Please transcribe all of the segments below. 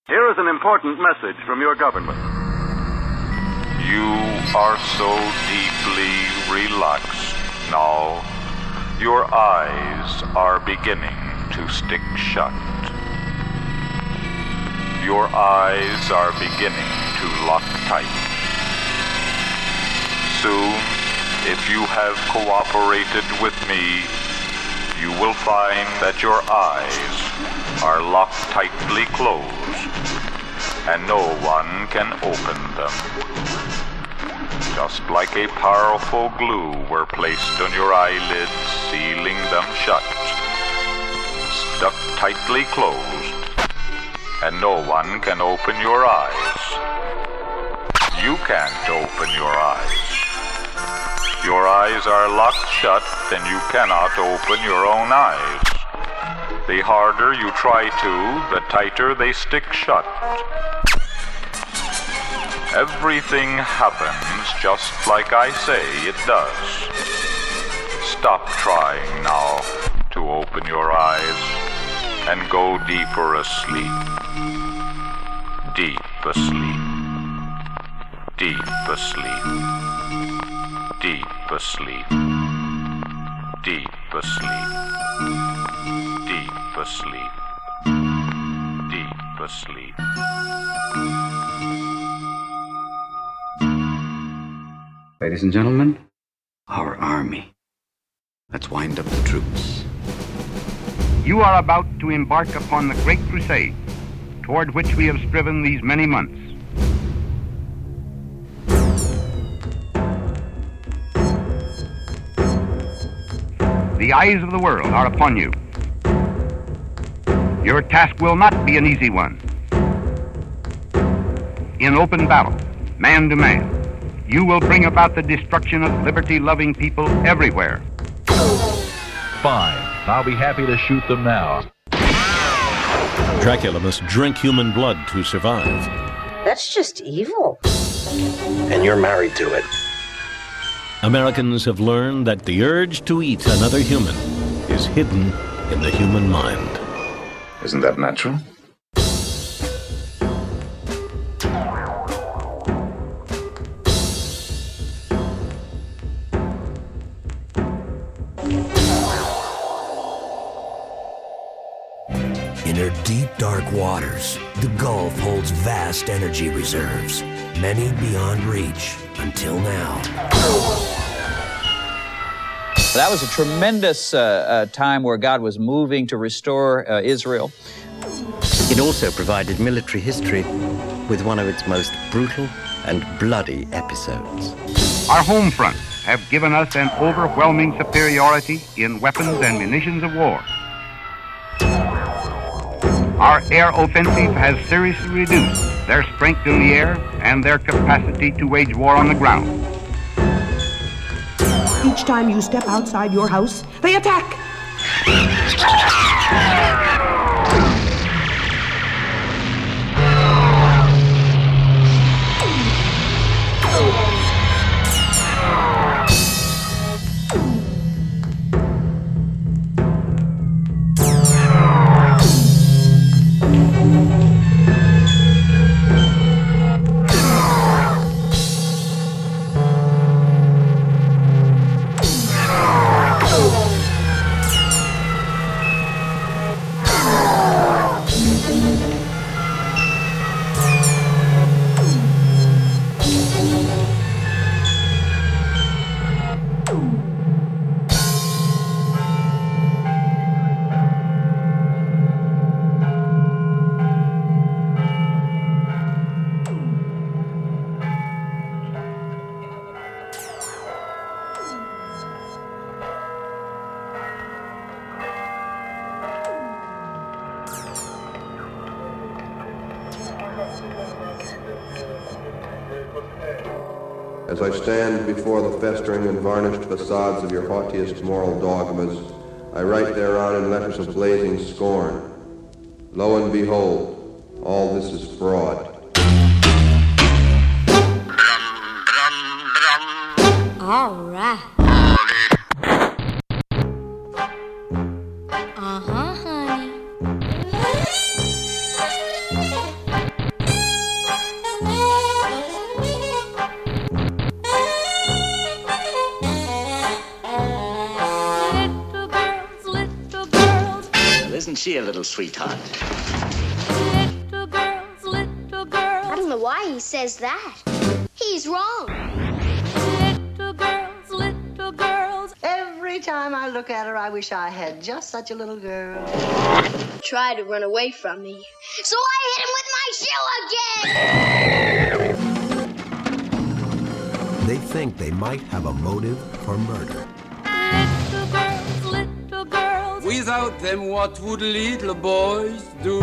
Here is an important message from your government. You are so deeply relaxed now. Your eyes are beginning to stick shut. Your eyes are beginning to lock tight. Soon, if you have cooperated with me, you will find that your eyes are locked tightly closed, and no one can open them. Just like a powerful glue were placed on your eyelids, sealing them shut, stuck tightly closed, and no one can open your eyes. You can't open your eyes. Your eyes are locked shut, and you cannot open your own eyes. The harder you try to, the tighter they stick shut. Everything happens just like I say it does. Stop trying now to open your eyes and go deeper asleep. Deep asleep. Deep asleep. Deep asleep. Deep asleep. Deep asleep. Deep asleep. Ladies and gentlemen, our army. Let's wind up the troops. You are about to embark upon the great crusade toward which we have striven these many months. The eyes of the world are upon you. Your task will not be an easy one. In open battle, man to man, you will bring about the destruction of liberty-loving people everywhere. Fine. I'll be happy to shoot them now. Dracula must drink human blood to survive. That's just evil. And you're married to it. Americans have learned that the urge to eat another human is hidden in the human mind. Isn't that natural? In her deep, dark waters, the Gulf holds vast energy reserves, many beyond reach until now. That was a tremendous time where God was moving to restore Israel. It also provided military history with one of its most brutal and bloody episodes. Our home fronts have given us an overwhelming superiority in weapons and munitions of war. Our air offensive has seriously reduced their strength in the air and their capacity to wage war on the ground. Each time you step outside your house, they attack. As I stand before the festering and varnished facades of your haughtiest moral dogmas, I write thereon in letters of blazing scorn, lo and behold, all this is fraud. All right. Uh-huh, honey. see a little sweetheart. Little girls, little girls. I don't know why he says that. He's wrong. Little girls, little girls. Every time I look at her, I wish I had just such a little girl. Tried to run away from me, so I hit him with my shoe again! They think they might have a motive for murder. Little girls, little girls. Without them, what would little boys do?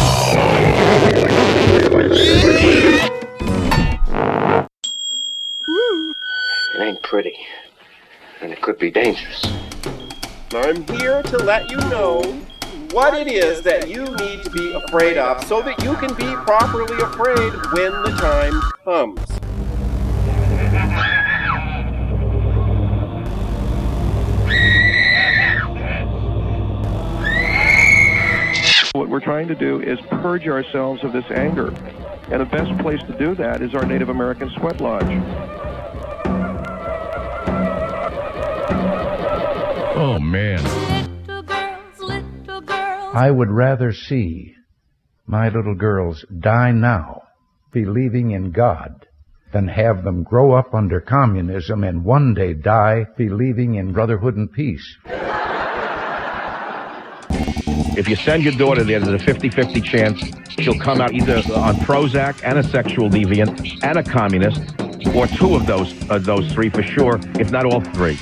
It ain't pretty, and it could be dangerous. I'm here to let you know what it is that you need to be afraid of so that you can be properly afraid when the time comes. What we're trying to do is purge ourselves of this anger. And the best place to do that is our Native American Sweat Lodge. Oh, man. Little girls, little girls. I would rather see my little girls die now believing in God than have them grow up under communism and one day die believing in brotherhood and peace. If you send your daughter there, there's a 50-50 chance she'll come out either on Prozac and a sexual deviant and a communist, or two of those three for sure, if not all three.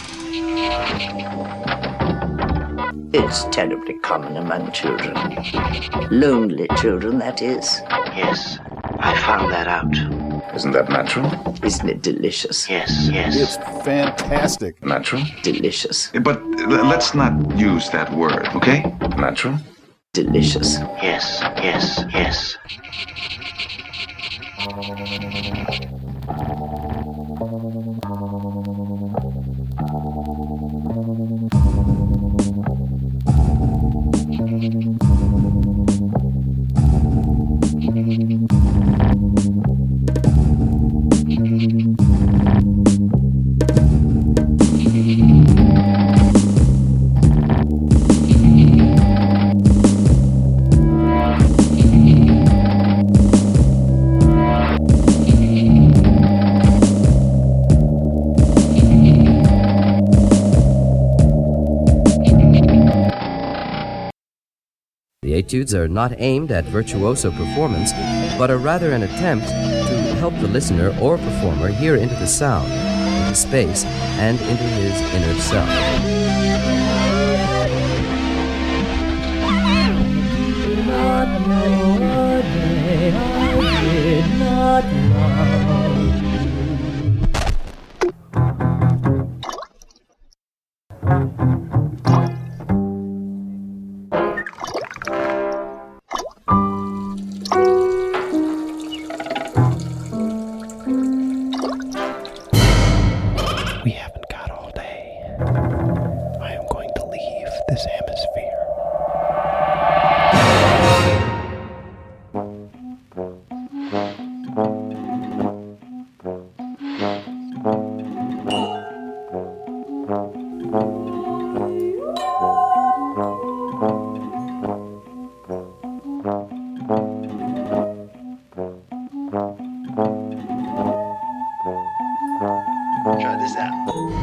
It's terribly common among children. Lonely children, that is. Yes, I found that out. Isn't that natural? Isn't it delicious? Yes, yes. It's fantastic. Natural? Delicious. But let's not use that word, okay? Natural? Delicious. Yes, yes, yes. The Etudes are not aimed at virtuoso performance, but are rather an attempt to help the listener or performer hear into the sound, into space, and into his inner self. We haven't got all day. I am going to leave this hemisphere. Try this out.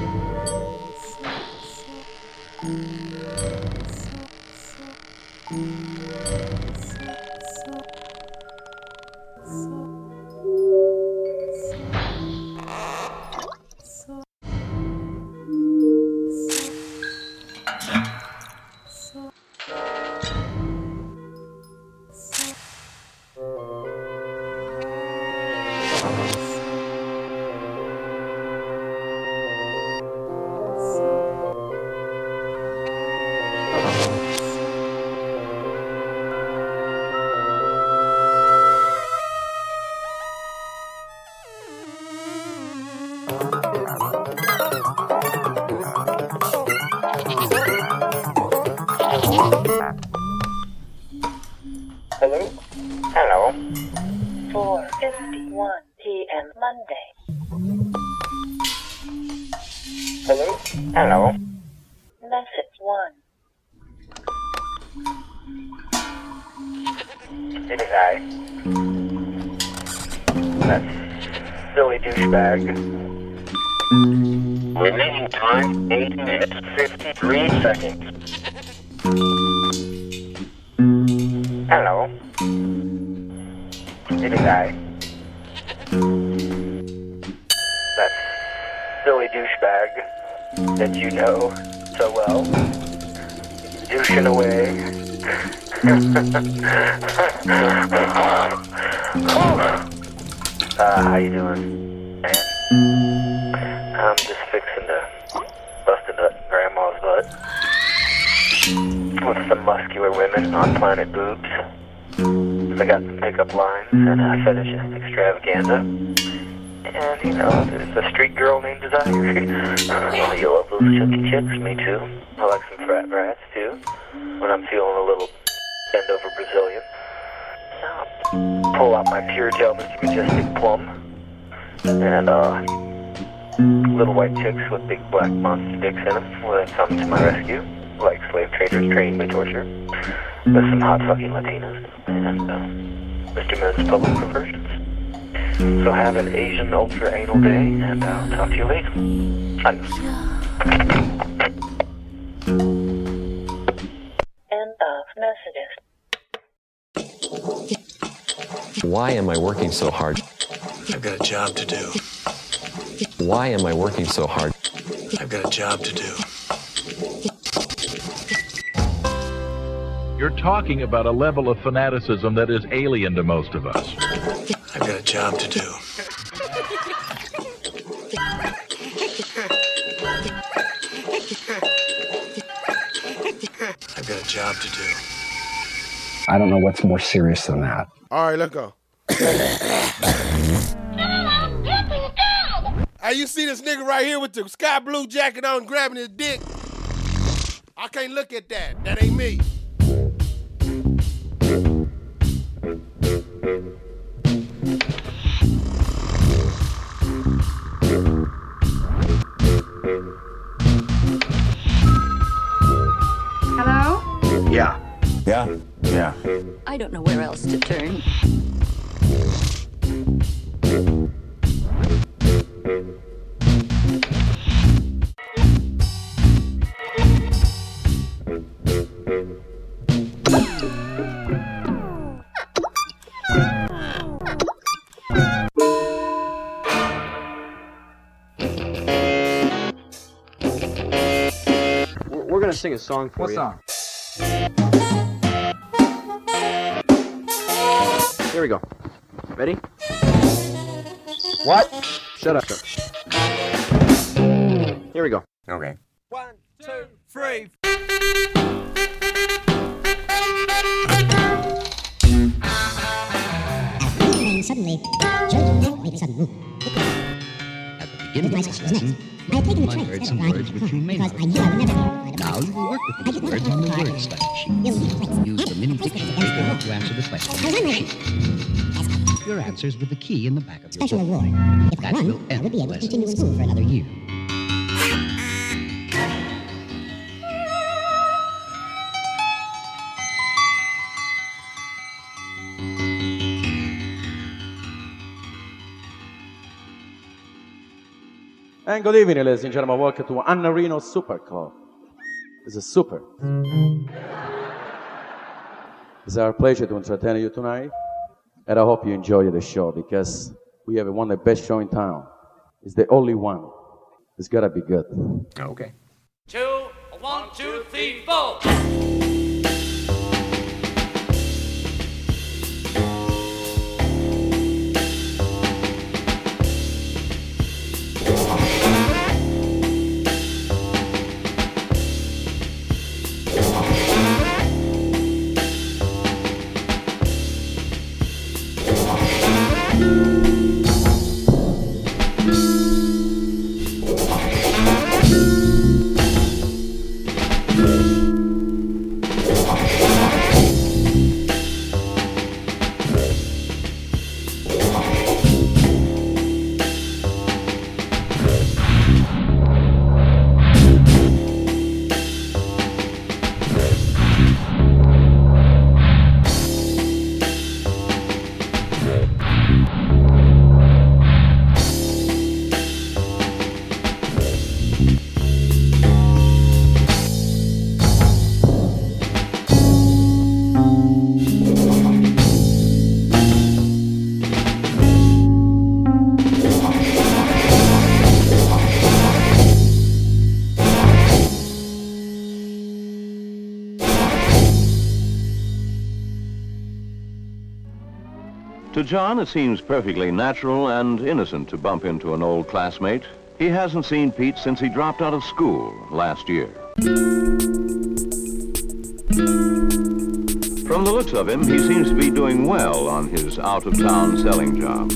Hello? Hello? 4:51 p.m. Monday. Hello? Hello? Message 1. Any guy. That silly douchebag. Remaining time, 8 minutes, 53 seconds. Hello. Any guy. That silly douchebag that you know so well. Douching away. How you doing? I'm just fixing to bust a nut in Grandma's butt with some muscular women on Planet Boobs. I got some pickup lines and fetishist extravaganza. And, you know, there's a street girl named Desire. You love those chunky chicks? Me too. I like some frat brats, too, when I'm feeling a little bend-over Brazilian. Pull out my Pure Gel Mr. Majestic Plum. And, little white chicks with big black monster dicks in them will come to my rescue, like slave traders training me torture, with some hot fucking Latinas, and, Mr. Men's public perversions. So have an Asian ultra anal day, and I'll talk to you later. End of messages. Why am I working so hard? I've got a job to do. Why am I working so hard? I've got a job to do. You're talking about a level of fanaticism that is alien to most of us. I've got a job to do. I've got a job to do. I don't know what's more serious than that. All right, let's go. Hey, you see this nigga right here with the sky blue jacket on grabbing his dick? I can't look at that. That ain't me. Hello? Yeah. I don't know where else to turn. We're gonna sing a song for you. What song? Here we go. Ready? What? Shut up. Here we go. Okay. 1, 2, 3. Suddenly, made a sudden move. At the beginning of my session, I had taken the train heard some words which you may because not. I knew I would never be able to find a Now you will work with these words on the word study sheet. Use the mini dictionary to answer the question on the sheet. Your answers with the key in the back of your Special book. award. If I That won, will I end would be able to lessons. continue in school for another year. And good evening, ladies and gentlemen. Welcome to Anna Reno Super Club. This is super. It's our pleasure to entertain you tonight. And I hope you enjoy the show because we have one of the best shows in town. It's the only one. It's gotta be good. Okay. 2, 1, 2, 3, 4. To John, it seems perfectly natural and innocent to bump into an old classmate. He hasn't seen Pete since he dropped out of school last year. From the looks of him, he seems to be doing well on his out-of-town selling job.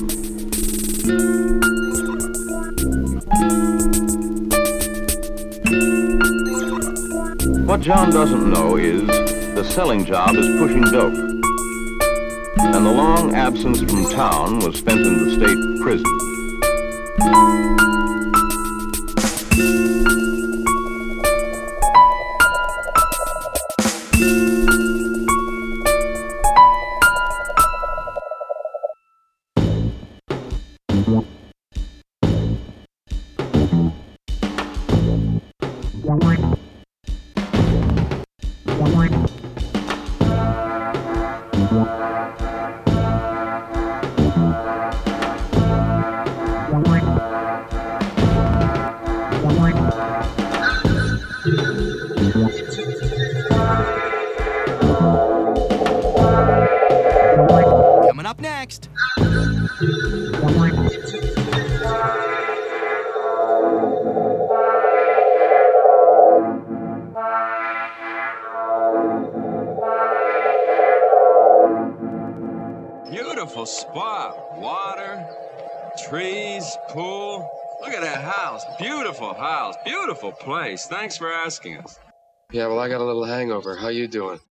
What John doesn't know is the selling job is pushing dope, and the long absence from town was spent in the state prison. Coming up next. Beautiful spot. Water, trees, pool. Look at that house. Beautiful house. Beautiful place. Thanks for asking us. Yeah, well, I got a little hangover. How you doing?